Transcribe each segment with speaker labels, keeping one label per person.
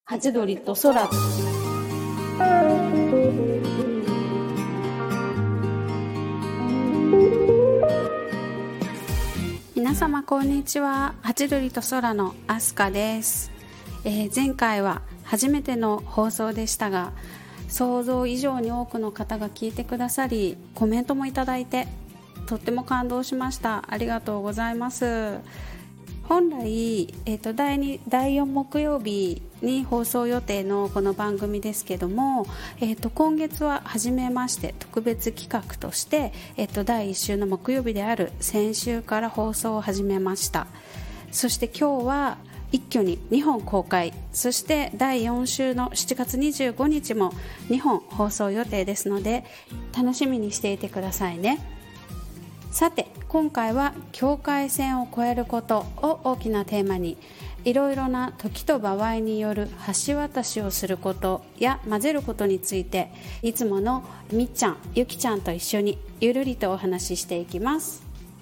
Speaker 1: ハチドリと空。皆様こんにちは。ハチドリと空のアスカです。前回は初めての放送でしたが、想像以上に多くの方が聞いてくださり、コメントもいただいてとっても感動しました。ありがとうございます。本来、第4木曜日に放送予定のこの番組ですけども、今月は初めまして特別企画として、第1週の木曜日である先週から放送を始めました。そして今日は一挙に2本公開、そして第4週の7月25日も2本放送予定ですので、楽しみにしていてくださいね。さて、今回は境界線を越えることを大きなテーマに、いろいろな時と場合による橋渡しをすることや混ぜることについて、いつものみっちゃん、ゆきちゃんと一緒にゆるりとお話ししていきます。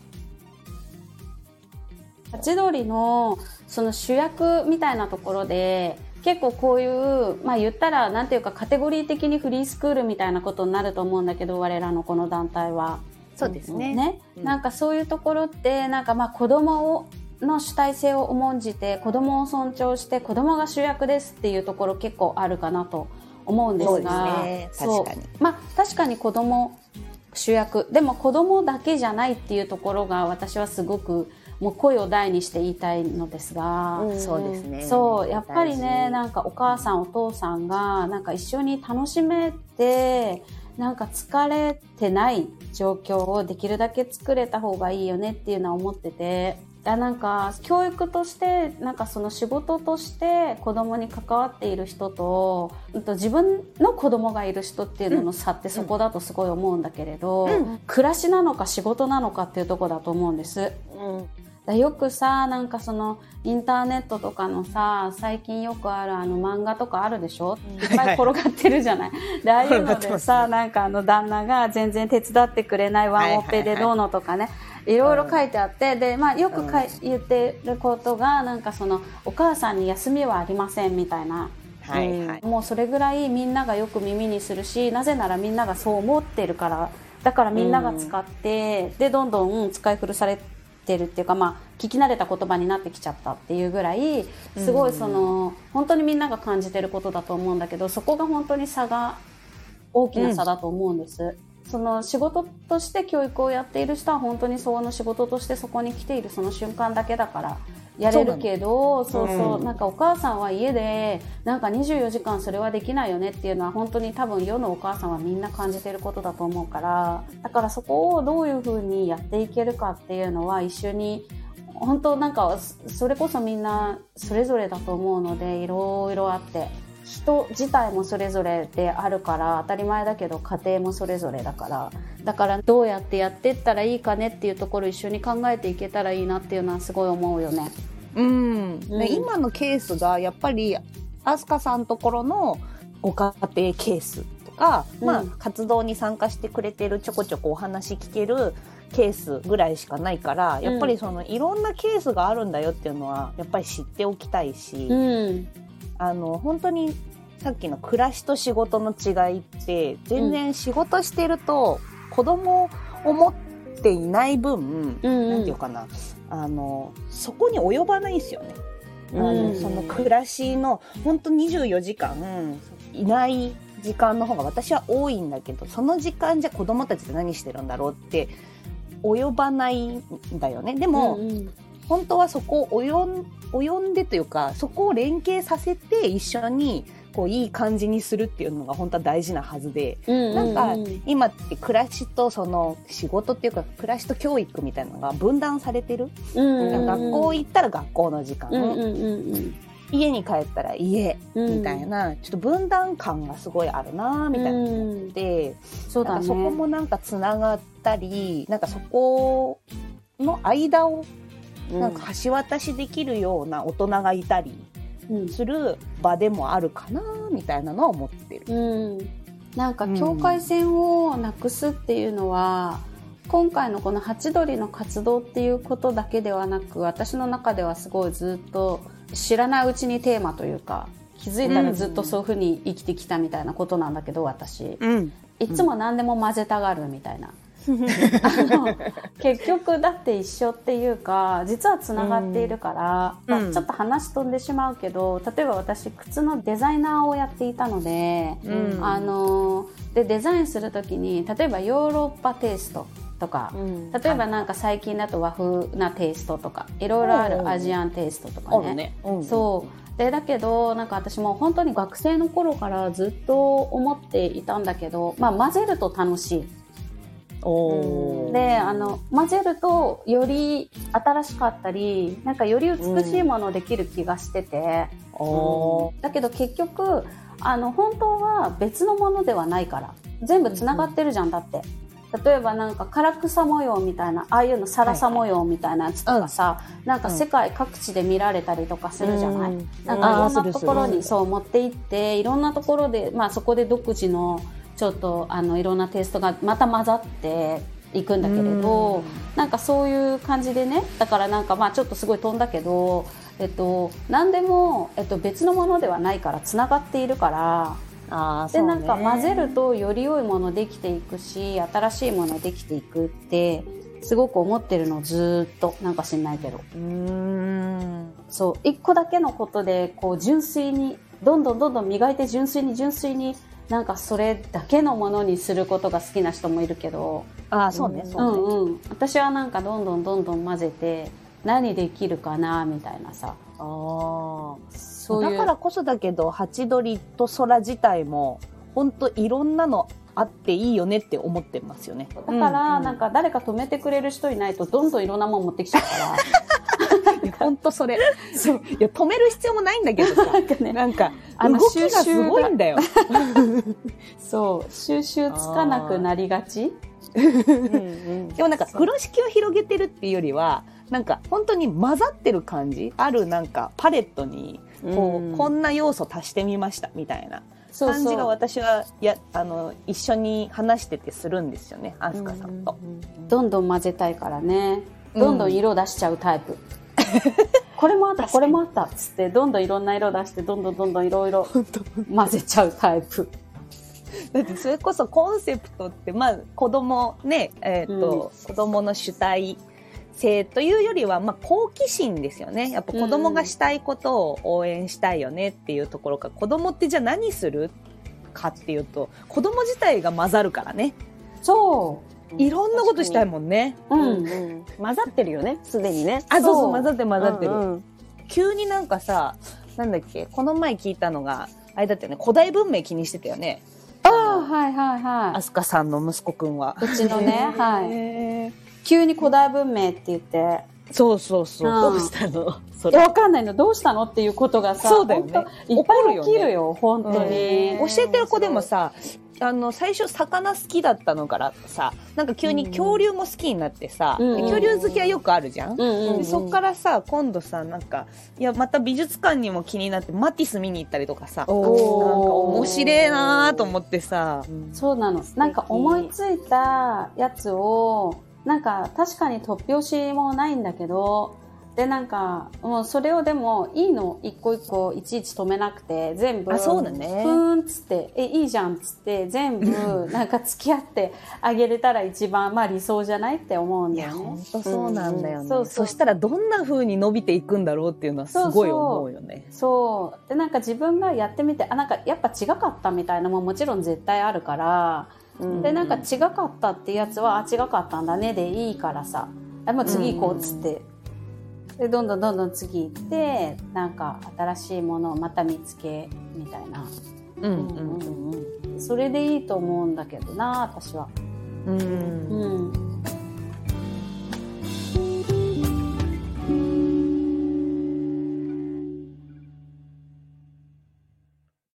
Speaker 1: ハチドリのその主役みたいなところで、結構こういう、言ったらなんていうかカテゴリー的にフリースクールみたいなことになると思うんだけど、我らのこの団体は。
Speaker 2: そうですね。
Speaker 1: なんかそういうところってなんか子供の主体性を重んじて、子供を尊重して子供が主役ですっていうところ結構あるかなと思うんですが、
Speaker 2: そうですね、確かに。
Speaker 1: 確かに子供主役でも子供だけじゃないっていうところが私はすごくもう声を大にして言いたいのですが、
Speaker 2: そうですね。
Speaker 1: そうやっぱりね、なんかお母さんお父さんがなんか一緒に楽しめて、なんか疲れてない状況をできるだけ作れた方がいいよねっていうのは思ってて、なんか教育としてなんかその仕事として子供に関わっている人と、自分の子供がいる人っていうのの差ってそこだとすごい思うんだけれど、暮らしなのか仕事なのかっていうところだと思うんです。よくさ、なんかそのインターネットとかのさ、最近よくある漫画とかあるでしょ、いっぱい転がってるじゃないで、ああいうのでさ、なんか旦那が全然手伝ってくれないワンオペでどうのとかね、いろいろ書いてあって、で、よく言ってることが、なんかそのお母さんに休みはありませんみたいな、もうそれぐらいみんながよく耳にするし、なぜならみんながそう思ってるから、だからみんなが使って、でどんどん使い古されてるっていうか、聞き慣れた言葉になってきちゃったっていうぐらい、すごいその本当にみんなが感じてることだと思うんだけど、そこが本当に大きな差だと思うんです。その仕事として教育をやっている人は本当にその仕事としてそこに来ているその瞬間だけだからやれるけど、なんかお母さんは家でなんか24時間それはできないよねっていうのは本当に多分世のお母さんはみんな感じてることだと思うから、だからそこをどういう風にやっていけるかっていうのは一緒に、本当なんかそれこそみんなそれぞれだと思うので、いろいろあって、人自体もそれぞれであるから当たり前だけど、家庭もそれぞれだから、だからどうやってやっていったらいいかねっていうところを一緒に考えていけたらいいなっていうのはすごい思うよね。
Speaker 2: で、今のケースがやっぱりアスカさんところのご家庭ケースとか、活動に参加してくれてる、ちょこちょこお話聞けるケースぐらいしかないから、やっぱりそのいろんなケースがあるんだよっていうのはやっぱり知っておきたいし、本当にさっきの暮らしと仕事の違いって全然仕事してると子供を持っていない分、なんていうかな、そこに及ばないんですよね。その暮らしの本当24時間いない時間の方が私は多いんだけど、その時間じゃ子供たちって何してるんだろうって及ばないんだよね。でも、本当はそこを及んでというか、そこを連携させて一緒にこういい感じにするっていうのが本当は大事なはずで、なんか今って暮らしとその仕事っていうか暮らしと教育みたいなのが分断されてる。学校行ったら学校の時間、家に帰ったら家みたいな、ちょっと分断感がすごいあるなみたいなので、そこもなんかつながったり、なんかそこの間をなんか橋渡しできるような大人がいたりする場でもあるかなみたいなのは思ってる。
Speaker 1: なんか境界線をなくすっていうのは、今回のこのハチドリの活動っていうことだけではなく、私の中ではすごいずっと知らないうちにテーマというか気づいたらずっとそういう風に生きてきたみたいなことなんだけど、私。いつも何でも混ぜたがるみたいな。結局だって一緒っていうか、実はつながっているから、ちょっと話飛んでしまうけど、例えば私靴のデザイナーをやっていたので、でデザインするときに例えばヨーロッパテイストとか、例えばなんか最近だと和風なテイストとか、いろいろあるアジアンテイストとかね。そうで、だけどなんか私も本当に学生の頃からずっと思っていたんだけど、混ぜると楽しい。で混ぜるとより新しかったり、なんかより美しいものできる気がしてて、だけど結局本当は別のものではないから、全部つながってるじゃん。だって例えばなんか唐草模様みたいな、ああいうのサラサ模様みたいなやつとかさ、なんか世界各地で見られたりとかするじゃない。なんかいろんなところにそう持って行って、いろんなところでそこで独自のちょっといろんなテイストがまた混ざっていくんだけれど、なんかそういう感じでね、だからなんかちょっとすごい飛んだけど、何でも、別のものではないからつながっているから、でなんか混ぜるとより良いものできていくし、新しいものできていくってすごく思ってるの、ずっと。なんか知んないけど、そう一個だけのことでこう純粋にどんどん磨いて、純粋になんかそれだけのものにすることが好きな人もいるけど、私はなんかどんどん混ぜて何できるかなみたいなさ。
Speaker 2: そういうだからこそだけど、ハチドリと空自体も本当いろんなのあっていいよねって思ってますよね。
Speaker 1: だからなんか誰か止めてくれる人いないとどんどんいろんなもの持ってきちゃうから
Speaker 2: 本当それ。そう。いや、止める必要もないんだけどさ。なんか動きがすごいんだよ。
Speaker 1: そう。収集つかなくなりがち。
Speaker 2: でもなんか風呂敷を広げてるっていうよりは、なんか本当に混ざってる感じある、なんかパレットにこんな要素足してみましたみたいな感じが、私は一緒に話しててするんですよね、アスカさんと。
Speaker 1: どんどん混ぜたいからね。どんどん色出しちゃうタイプ。これもあったこれもあったっつって、どんどんいろんな色出して、どんどんいろいろ混ぜちゃうタイプ。
Speaker 2: だってそれこそコンセプトって子供ね、子供の主体性というよりは好奇心ですよね。やっぱ子供がしたいことを応援したいよねっていうところから、子供ってじゃあ何するかっていうと、子供自体が混ざるからね。そういろんなことしたいもんね。
Speaker 3: 混ざってるよね、すでにね。
Speaker 2: そう混ざってる、急になんかさ、なんだっけ、この前聞いたのがあれだったよね、古代文明気にしてたよね。アスカさんの息子くんは。
Speaker 1: うちのね、急に古代文明って言って。
Speaker 2: そう、
Speaker 3: どうしたのそ
Speaker 1: れ。わかんないの、どうしたのっていうことがさ、
Speaker 2: そうだよね。
Speaker 1: いっぱい起きるよ、本当に。
Speaker 2: 教えてる子でもさ、最初魚好きだったのからさ、なんか急に恐竜も好きになってさ、恐竜好きはよくあるじゃん。でそっからさ、今度さ、なんかまた美術館にも気になってマティス見に行ったりとかさ、なんか面白いなと思ってさ。
Speaker 1: そうなの。なんか思いついたやつを、なんか確かに突拍子もないんだけど、でなんかもうそれをでもいいの一個一個いちいち止めなくて、全部
Speaker 2: そうだね、
Speaker 1: ふーんっつっていいじゃんっつって全部なんか付き合ってあげれたら一番理想じゃないって思うんだよね。
Speaker 2: 本当そうなんだよね。そしたらどんな風に伸びていくんだろうっていうのはすごい思うよね。
Speaker 1: そうでなんか自分がやってみて、なんかやっぱ違かったみたいなももちろん絶対あるから、でなんか違かったってやつは違かったんだねでいいからさ、もう次行こうっつって、でどんどん次行って、なんか新しいものをまた見つけみたいな、それでいいと思うんだけどな、私は。